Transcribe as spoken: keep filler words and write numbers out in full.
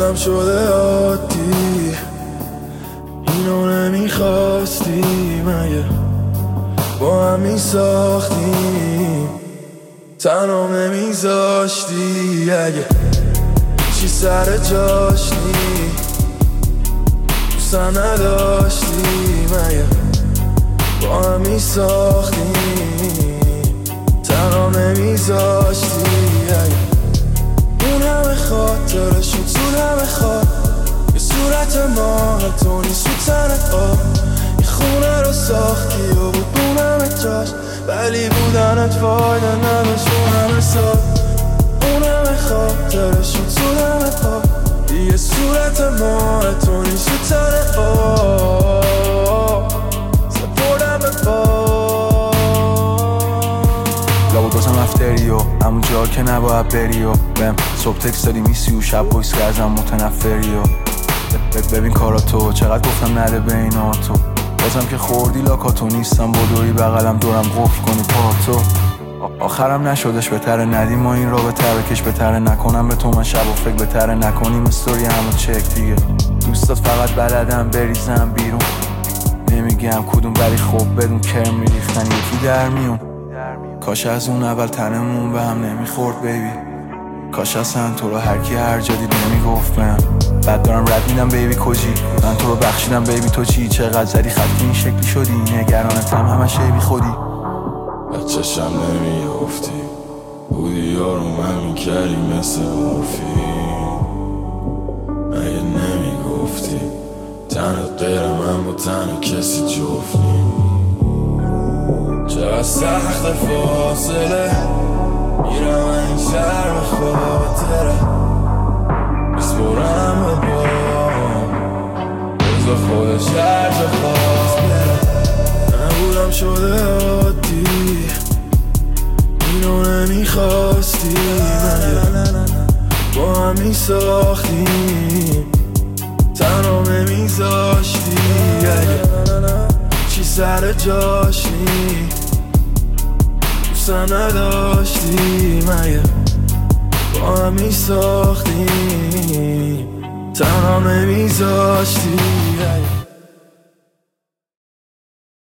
نبودم شده عادی، اینو نمیخواستی مگه با هم میساختیم، تنها نمیذاشتی اگه چی سر جاش نی، دوستم نداشتی مگه با هم میساختیم، تنها نمیذاشتی اگه اون همه خاطره شد زود همه خواد، یه صورت ماه تو نیست تو تنت آب، یه خونه رو ساختی و بود اون همه جاش، ولی بودنت فایده نداشت اون همه سال، اون همه خاطره شد زود همه پا، یه صورت ماه تو نیست تو تنت آب، سپردم به پا لابد بازم افتری و همون جا که نباید بری و بهم صبح تکست دادی میسی و شب بایست که ازم متنفری و ببین کارا تو چقدر گفتم نده به اینا تو، بازم که خوردی لاکاتو نیستم بدوی بغلم دورم قفل کنی پاتو، آخرم نشدش بهتره ندیم ما این را بهتره کش بهتره نکنم به تو من شب و فکر بهتره نکنیم استوری همو چک دیگه، دوستات فقط بلدم بریزم بیرون، نمیگم کدوم ولی خوب بدون کرم میریختن یکی در میون، کاش از اون اول تنمون به هم نمیخورد بیبی، کاش اصلا تو رو هرکی هر جا دید نمیگفت بهم، بعد دارم رد میدم بیبی کجی، من تو رو بخشیدم بیبی تو چی، چقدر زدی خط این شکلی شدی، نگرانتم همش بی خودی، بچه‌شم نمیافتی بودی یارو من میکردی مثل مورفین، مگه نمیگفتی تنت غیر من با تن کسی جفتیم، چقدر سخت فاصله میرم این شهر به خاطره، میسپرم به بام بزا خودش هر جا خواست بره، نبودم شده عادی، اینو نمیخواستی مگه با هم میساختیم، تنها نمیذاشتی اگه چی سر جاش نی، دوستم نداشتی مگه با هم میساختیم، تنها نمیذاشتی